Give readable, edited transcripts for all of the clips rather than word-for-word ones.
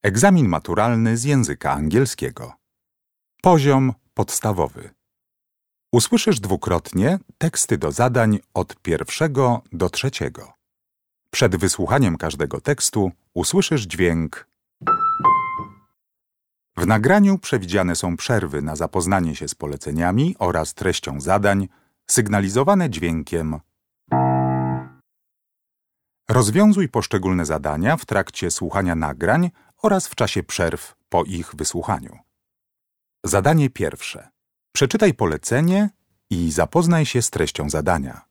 Egzamin maturalny z języka angielskiego. Poziom podstawowy. Usłyszysz dwukrotnie teksty do zadań od 1 do 3. Przed wysłuchaniem każdego tekstu usłyszysz dźwięk. W nagraniu przewidziane są przerwy na zapoznanie się z poleceniami oraz treścią zadań, sygnalizowane dźwiękiem. Rozwiązuj poszczególne zadania w trakcie słuchania nagrań oraz w czasie przerw po ich wysłuchaniu. Zadanie pierwsze. Przeczytaj polecenie i zapoznaj się z treścią zadania.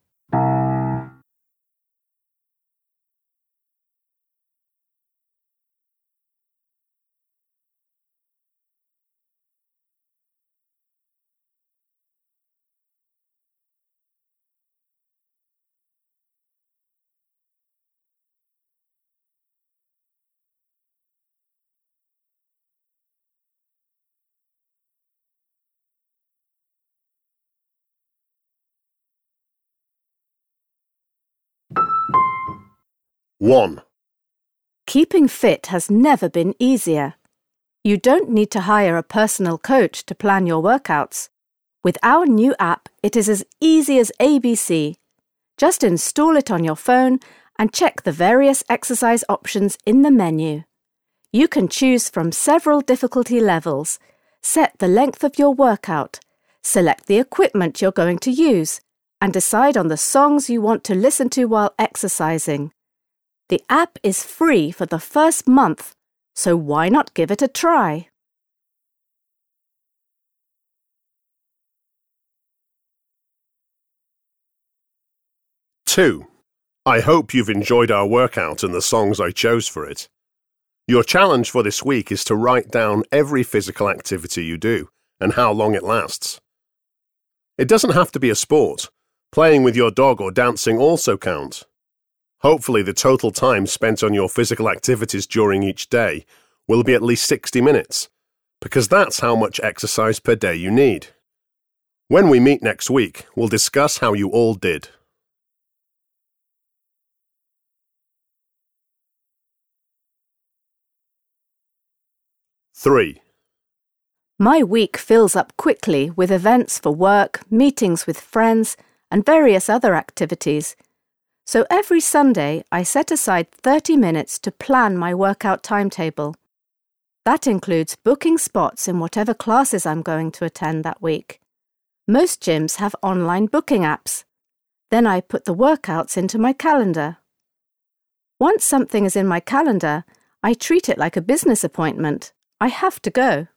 One. Keeping fit has never been easier. You don't need to hire a personal coach to plan your workouts. With our new app, it is as easy as ABC. Just install it on your phone and check the various exercise options in the menu. You can choose from several difficulty levels, set the length of your workout, select the equipment you're going to use, and decide on the songs you want to listen to while exercising. The app is free for the first month, so why not give it a try? Two. I hope you've enjoyed our workout and the songs I chose for it. Your challenge for this week is to write down every physical activity you do and how long it lasts. It doesn't have to be a sport. Playing with your dog or dancing also count. Hopefully the total time spent on your physical activities during each day will be at least 60 minutes, because that's how much exercise per day you need. When we meet next week, we'll discuss how you all did. Three. My week fills up quickly with events for work, meetings with friends, and various other activities. So every Sunday, I set aside 30 minutes to plan my workout timetable. That includes booking spots in whatever classes I'm going to attend that week. Most gyms have online booking apps. Then I put the workouts into my calendar. Once something is in my calendar, I treat it like a business appointment. I have to go.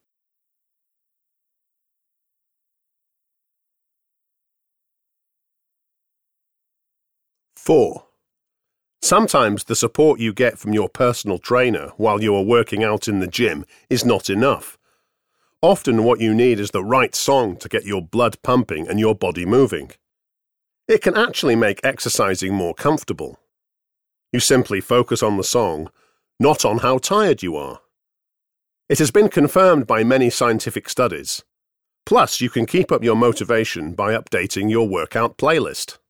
Four. Sometimes the support you get from your personal trainer while you are working out in the gym is not enough. Often what you need is the right song to get your blood pumping and your body moving. It can actually make exercising more comfortable. You simply focus on the song, not on how tired you are. It has been confirmed by many scientific studies. Plus, you can keep up your motivation by updating your workout playlist.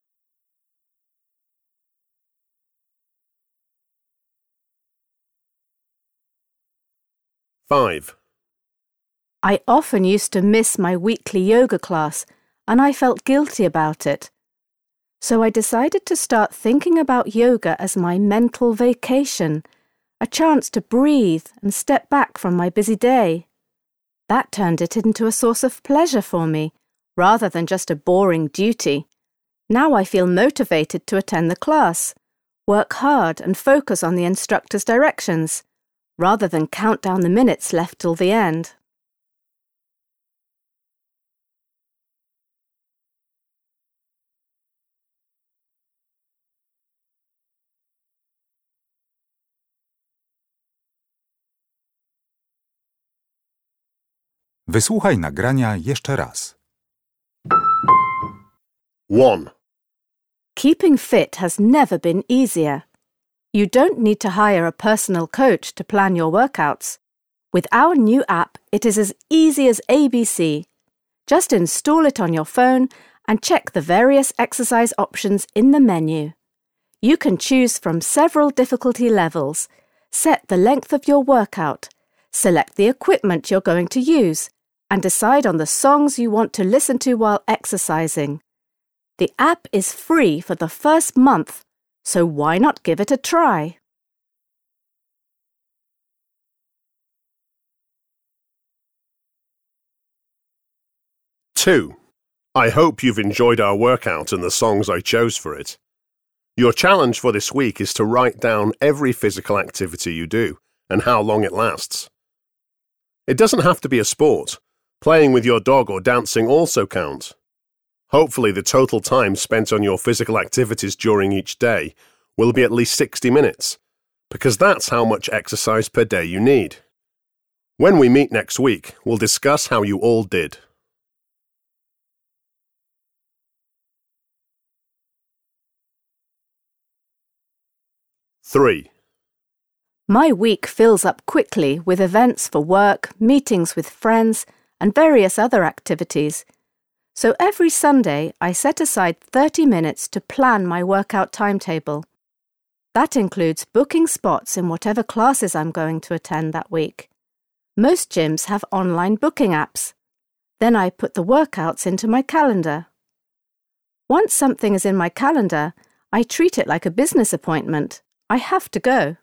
Five. I often used to miss my weekly yoga class, and I felt guilty about it. So I decided to start thinking about yoga as my mental vacation, a chance to breathe and step back from my busy day. That turned it into a source of pleasure for me, rather than just a boring duty. Now I feel motivated to attend the class, work hard and focus on the instructor's directions, rather than count down the minutes left till the end. Wysłuchaj nagrania jeszcze raz. One. Keeping fit has never been easier. You don't need to hire a personal coach to plan your workouts. With our new app, it is as easy as ABC. Just install it on your phone and check the various exercise options in the menu. You can choose from several difficulty levels, Set the length of your workout, select the equipment you're going to use, and decide on the songs you want to listen to while exercising. The app is free for the first month, so why not give it a try? Two. I hope you've enjoyed our workout and the songs I chose for it. Your challenge for this week is to write down every physical activity you do and how long it lasts. It doesn't have to be a sport. Playing with your dog or dancing also count. Hopefully the total time spent on your physical activities during each day will be at least 60 minutes, because that's how much exercise per day you need. When we meet next week, we'll discuss how you all did. Three. My week fills up quickly with events for work, meetings with friends, and various other activities. So every Sunday I set aside 30 minutes to plan my workout timetable. That includes booking spots in whatever classes I'm going to attend that week. Most gyms have online booking apps. Then I put the workouts into my calendar. Once something is in my calendar, I treat it like a business appointment. I have to go.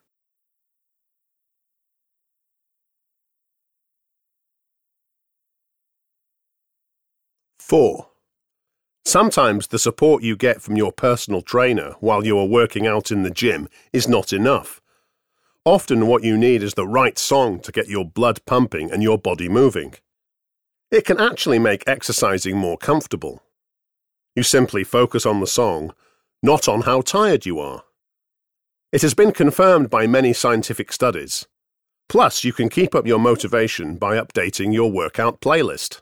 Four. Sometimes the support you get from your personal trainer while you are working out in the gym is not enough. Often what you need is the right song to get your blood pumping and your body moving. It can actually make exercising more comfortable. You simply focus on the song, not on how tired you are. It has been confirmed by many scientific studies. Plus, you can keep up your motivation by updating your workout playlist.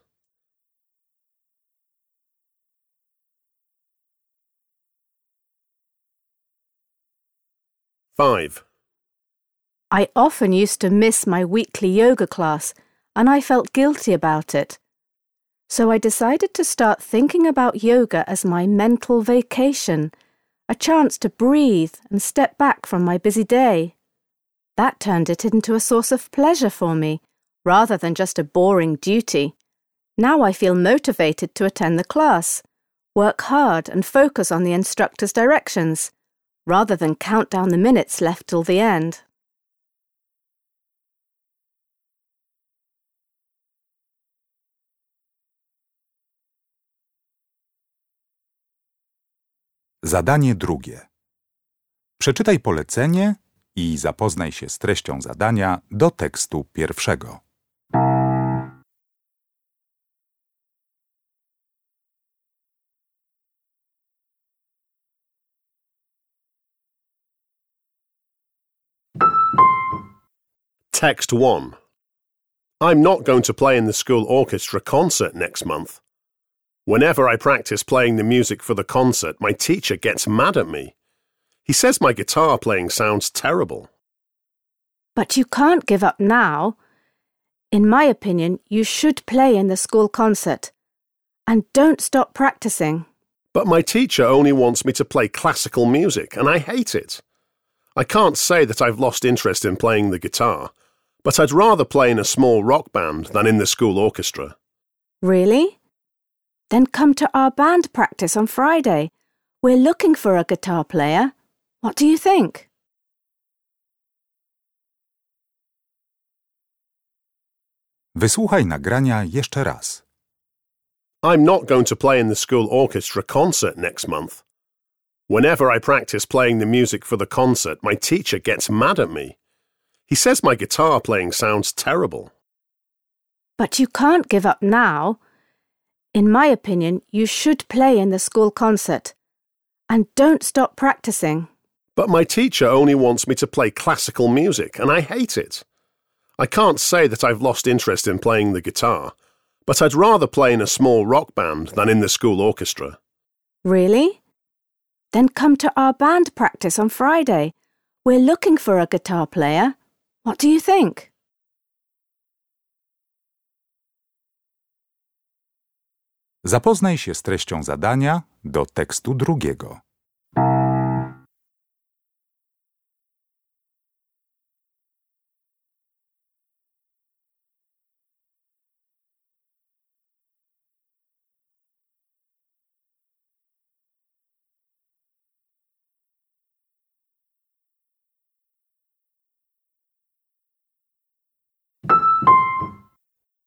Five. I often used to miss my weekly yoga class, and I felt guilty about it. So I decided to start thinking about yoga as my mental vacation, a chance to breathe and step back from my busy day. That turned it into a source of pleasure for me, rather than just a boring duty. Now I feel motivated to attend the class, work hard and focus on the instructor's directions, rather than count down the minutes left till the end. Zadanie drugie. Przeczytaj polecenie i zapoznaj się z treścią zadania do tekstu pierwszego. Text 1. I'm not going to play in the school orchestra concert next month. Whenever I practice playing the music for the concert, my teacher gets mad at me. He says my guitar playing sounds terrible. But you can't give up now. In my opinion, you should play in the school concert. And don't stop practicing. But my teacher only wants me to play classical music, and I hate it. I can't say that I've lost interest in playing the guitar, but I'd rather play in a small rock band than in the school orchestra. Really? Then come to our band practice on Friday. We're looking for a guitar player. What do you think? Wysłuchaj nagrania jeszcze raz. I'm not going to play in the school orchestra concert next month. Whenever I practice playing the music for the concert, my teacher gets mad at me. He says my guitar playing sounds terrible. But you can't give up now. In my opinion, you should play in the school concert. And don't stop practicing. But my teacher only wants me to play classical music, and I hate it. I can't say that I've lost interest in playing the guitar, but I'd rather play in a small rock band than in the school orchestra. Really? Then come to our band practice on Friday. We're looking for a guitar player. What do you think? Zapoznaj się z treścią zadania do tekstu drugiego.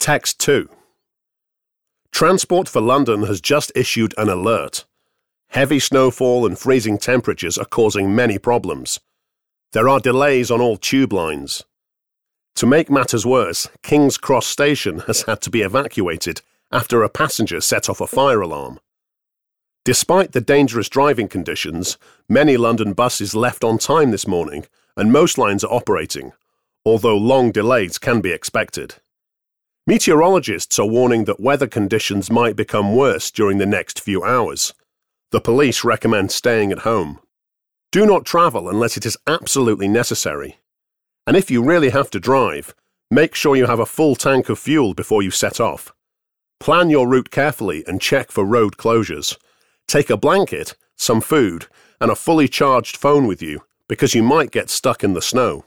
Text 2. Transport for London has just issued an alert. Heavy snowfall and freezing temperatures are causing many problems. There are delays on all tube lines. To make matters worse, King's Cross Station has had to be evacuated after a passenger set off a fire alarm. Despite the dangerous driving conditions, many London buses left on time this morning and most lines are operating, although long delays can be expected. Meteorologists are warning that weather conditions might become worse during the next few hours. The police recommend staying at home. Do not travel unless it is absolutely necessary. And if you really have to drive, make sure you have a full tank of fuel before you set off. Plan your route carefully and check for road closures. Take a blanket, some food, and a fully charged phone with you because you might get stuck in the snow.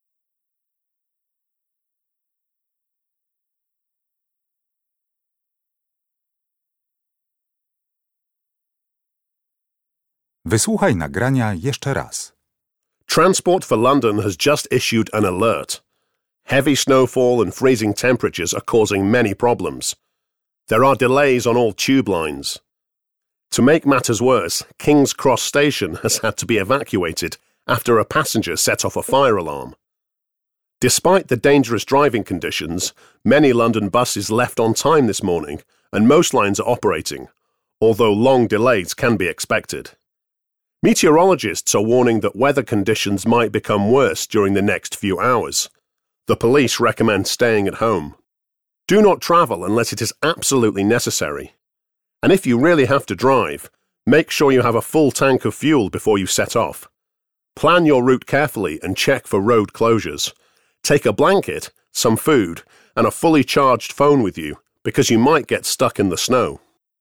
Wysłuchaj nagrania jeszcze raz. Transport for London has just issued an alert. Heavy snowfall and freezing temperatures are causing many problems. There are delays on all tube lines. To make matters worse, King's Cross Station has had to be evacuated after a passenger set off a fire alarm. Despite the dangerous driving conditions, many London buses left on time this morning and most lines are operating, although long delays can be expected. Meteorologists are warning that weather conditions might become worse during the next few hours. The police recommend staying at home. Do not travel unless it is absolutely necessary. And if you really have to drive, make sure you have a full tank of fuel before you set off. Plan your route carefully and check for road closures. Take a blanket, some food, and a fully charged phone with you because you might get stuck in the snow.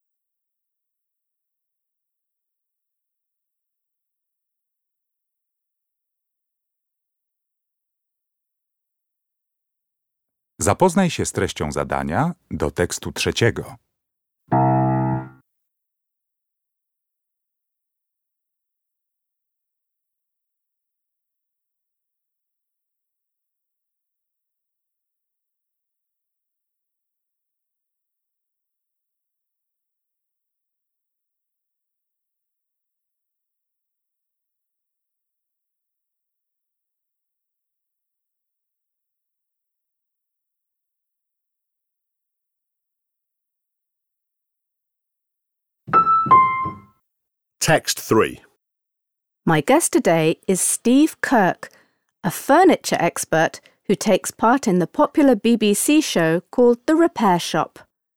Zapoznaj się z treścią zadania do tekstu trzeciego. Text 3. My guest today is Steve Kirk, a furniture expert who takes part in the popular BBC show called The Repair Shop.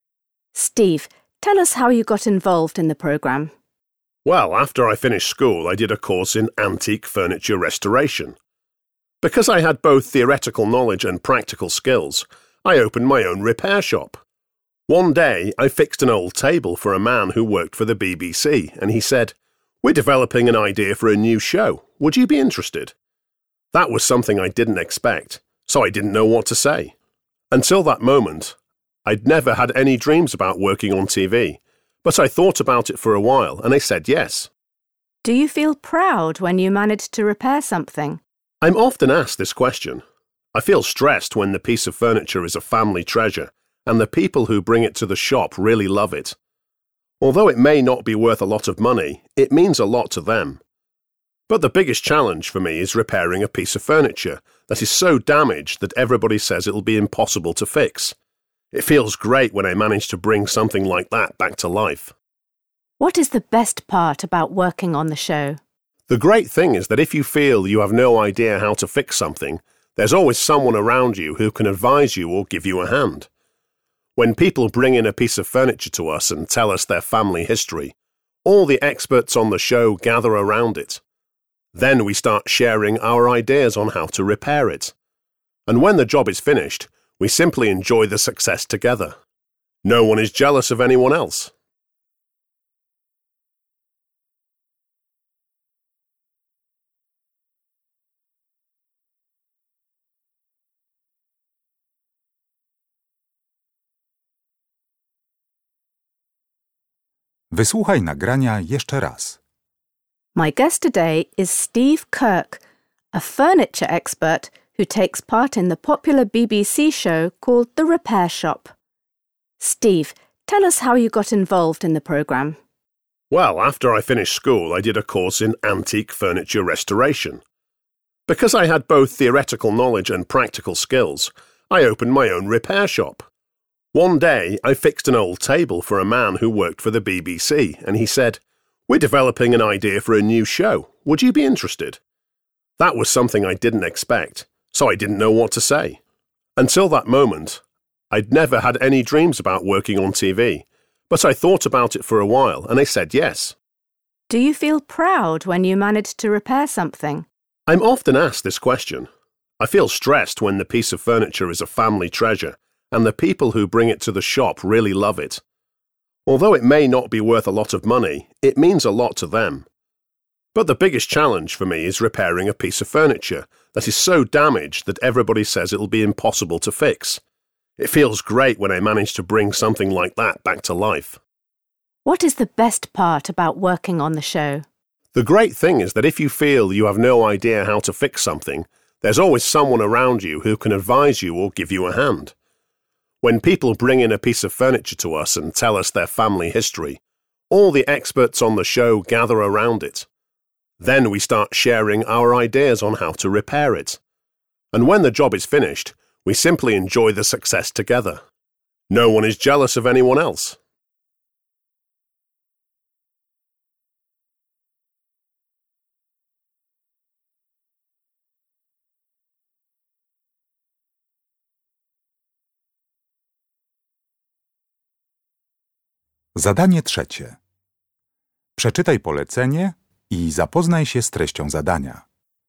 Steve, tell us how you got involved in the programme. Well, after I finished school, I did a course in antique furniture restoration. Because I had both theoretical knowledge and practical skills, I opened my own repair shop. One day, I fixed an old table for a man who worked for the BBC, and he said, "We're developing an idea for a new show. Would you be interested?" That was something I didn't expect, so I didn't know what to say. Until that moment, I'd never had any dreams about working on TV, but I thought about it for a while, and I said yes. Do you feel proud when you managed to repair something? I'm often asked this question. I feel stressed when the piece of furniture is a family treasure, and the people who bring it to the shop really love it. Although it may not be worth a lot of money, it means a lot to them. But the biggest challenge for me is repairing a piece of furniture that is so damaged that everybody says it'll be impossible to fix. It feels great when I manage to bring something like that back to life. What is the best part about working on the show? The great thing is that if you feel you have no idea how to fix something, there's always someone around you who can advise you or give you a hand. When people bring in a piece of furniture to us and tell us their family history, all the experts on the show gather around it. Then we start sharing our ideas on how to repair it. And when the job is finished, we simply enjoy the success together. No one is jealous of anyone else. Wysłuchaj nagrania jeszcze raz. My guest today is Steve Kirk, a furniture expert who takes part in the popular BBC show called The Repair Shop. Steve, tell us how you got involved in the programme. Well, after I finished school, I did a course in antique furniture restoration. Because I had both theoretical knowledge and practical skills, I opened my own repair shop. One day, I fixed an old table for a man who worked for the BBC, and he said, "We're developing an idea for a new show. Would you be interested?" That was something I didn't expect, so I didn't know what to say. Until that moment, I'd never had any dreams about working on TV, but I thought about it for a while, and I said yes. Do you feel proud when you managed to repair something? I'm often asked this question. I feel stressed when the piece of furniture is a family treasure, and the people who bring it to the shop really love it. Although it may not be worth a lot of money, it means a lot to them. But the biggest challenge for me is repairing a piece of furniture that is so damaged that everybody says it'll be impossible to fix. It feels great when I manage to bring something like that back to life. What is the best part about working on the show? The great thing is that if you feel you have no idea how to fix something, there's always someone around you who can advise you or give you a hand. When people bring in a piece of furniture to us and tell us their family history, all the experts on the show gather around it. Then we start sharing our ideas on how to repair it. And when the job is finished, we simply enjoy the success together. No one is jealous of anyone else. Zadanie trzecie. Przeczytaj polecenie i zapoznaj się z treścią zadania.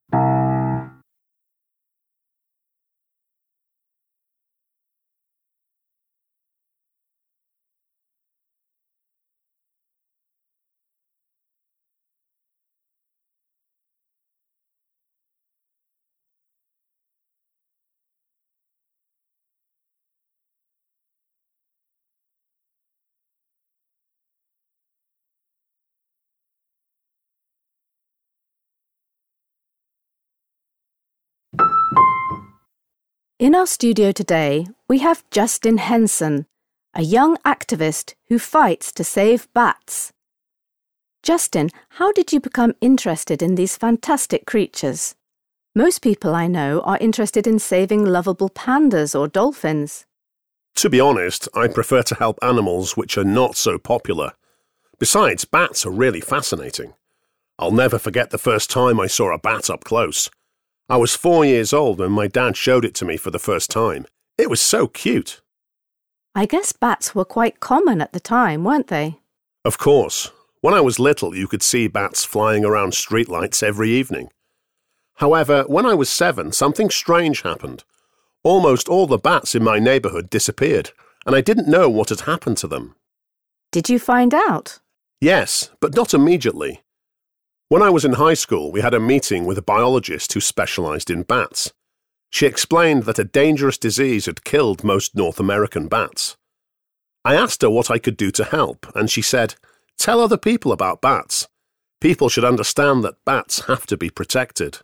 In our studio today, we have Justin Henson, a young activist who fights to save bats. Justin, how did you become interested in these fantastic creatures? Most people I know are interested in saving lovable pandas or dolphins. To be honest, I prefer to help animals which are not so popular. Besides, bats are really fascinating. I'll never forget the first time I saw a bat up close. I was 4 years old when my dad showed it to me for the first time. It was so cute. I guess bats were quite common at the time, weren't they? Of course. When I was little, you could see bats flying around streetlights every evening. However, when I was 7, something strange happened. Almost all the bats in my neighbourhood disappeared, and I didn't know what had happened to them. Did you find out? Yes, but not immediately. When I was in high school, we had a meeting with a biologist who specialised in bats. She explained that a dangerous disease had killed most North American bats. I asked her what I could do to help, and she said, "Tell other people about bats. People should understand that bats have to be protected."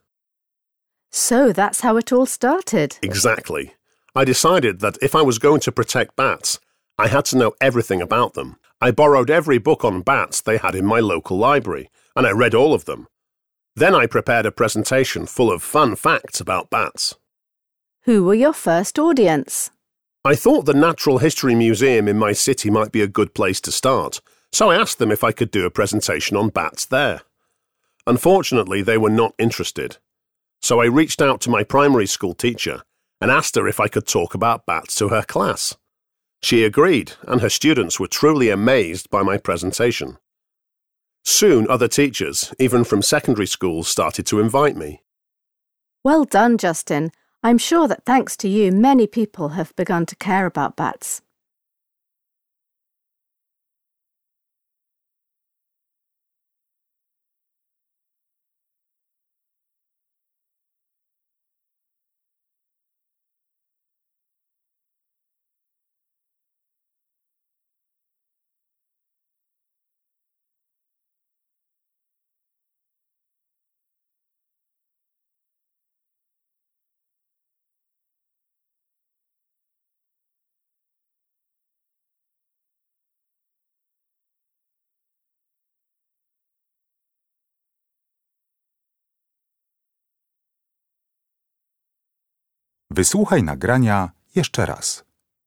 So that's how it all started. Exactly. I decided that if I was going to protect bats, I had to know everything about them. I borrowed every book on bats they had in my local library, and I read all of them. Then I prepared a presentation full of fun facts about bats. Who were your first audience? I thought the Natural History Museum in my city might be a good place to start, so I asked them if I could do a presentation on bats there. Unfortunately, they were not interested. So I reached out to my primary school teacher and asked her if I could talk about bats to her class. She agreed, and her students were truly amazed by my presentation. Soon other teachers, even from secondary schools, started to invite me. Well done, Justin. I'm sure that thanks to you, many people have begun to care about bats. Wysłuchaj nagrania jeszcze raz.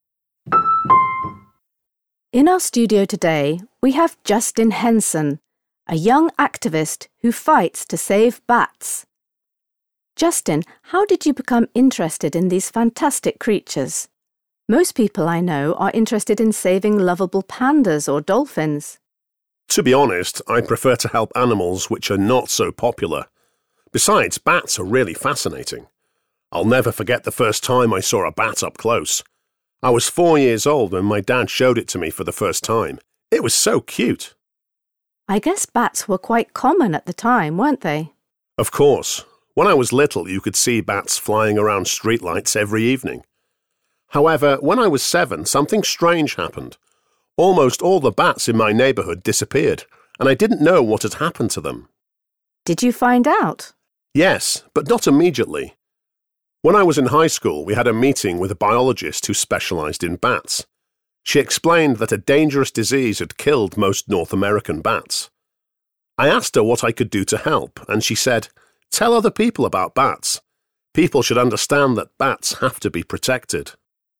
In our studio today, we have Justin Henson, a young activist who fights to save bats. Justin, how did you become interested in these fantastic creatures? Most people I know are interested in saving lovable pandas or dolphins. To be honest, I prefer to help animals which are not so popular. Besides, bats are really fascinating. I'll never forget the first time I saw a bat up close. I was 4 years old when my dad showed it to me for the first time. It was so cute. I guess bats were quite common at the time, weren't they? Of course. When I was little, you could see bats flying around streetlights every evening. However, when I was 7, something strange happened. Almost all the bats in my neighbourhood disappeared, and I didn't know what had happened to them. Did you find out? Yes, but not immediately. When I was in high school, we had a meeting with a biologist who specialised in bats. She explained that a dangerous disease had killed most North American bats. I asked her what I could do to help, and she said, "Tell other people about bats. People should understand that bats have to be protected."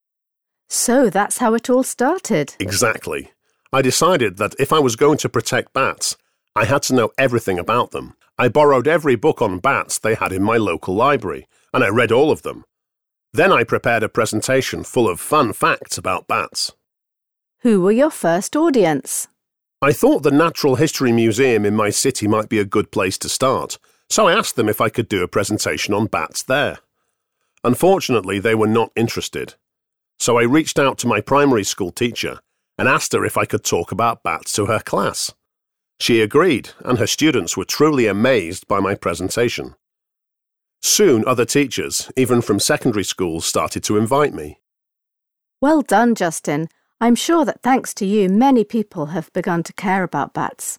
So that's how it all started. Exactly. I decided that if I was going to protect bats, I had to know everything about them. I borrowed every book on bats they had in my local library, and I read all of them. Then I prepared a presentation full of fun facts about bats. Who were your first audience? I thought the Natural History Museum in my city might be a good place to start, so I asked them if I could do a presentation on bats there. Unfortunately, they were not interested. So I reached out to my primary school teacher and asked her if I could talk about bats to her class. She agreed, and her students were truly amazed by my presentation. Soon other teachers, even from secondary schools, started to invite me. Well done, Justin. I'm sure that thanks to you, many people have begun to care about bats.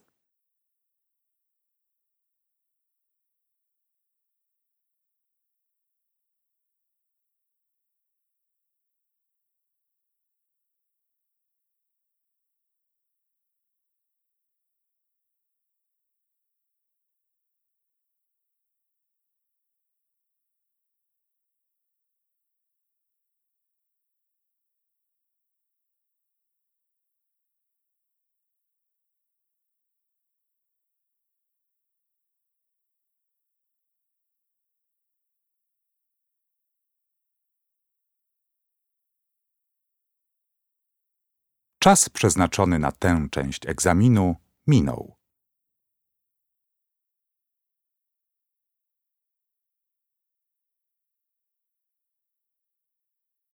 Czas przeznaczony na tę część egzaminu minął.